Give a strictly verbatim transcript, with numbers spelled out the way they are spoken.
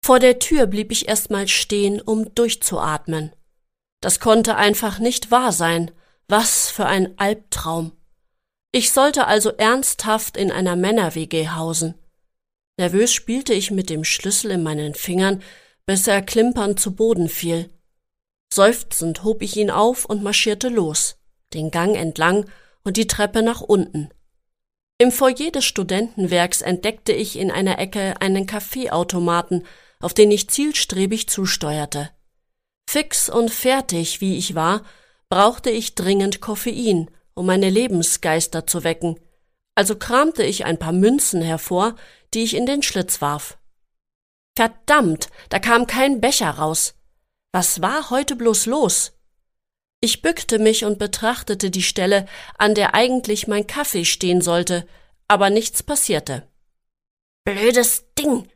Vor der Tür blieb ich erstmal stehen, um durchzuatmen. Das konnte einfach nicht wahr sein. Was für ein Albtraum. Ich sollte also ernsthaft in einer Männer-W G hausen. Nervös spielte ich mit dem Schlüssel in meinen Fingern, bis er klimpernd zu Boden fiel. Seufzend hob ich ihn auf und marschierte los, den Gang entlang und die Treppe nach unten. Im Foyer des Studentenwerks entdeckte ich in einer Ecke einen Kaffeeautomaten, auf den ich zielstrebig zusteuerte. Fix und fertig, wie ich war, brauchte ich dringend Koffein, um meine Lebensgeister zu wecken, also kramte ich ein paar Münzen hervor, die ich in den Schlitz warf. Verdammt, da kam kein Becher raus. Was war heute bloß los? Ich bückte mich und betrachtete die Stelle, an der eigentlich mein Kaffee stehen sollte, aber nichts passierte. »Blödes Ding«,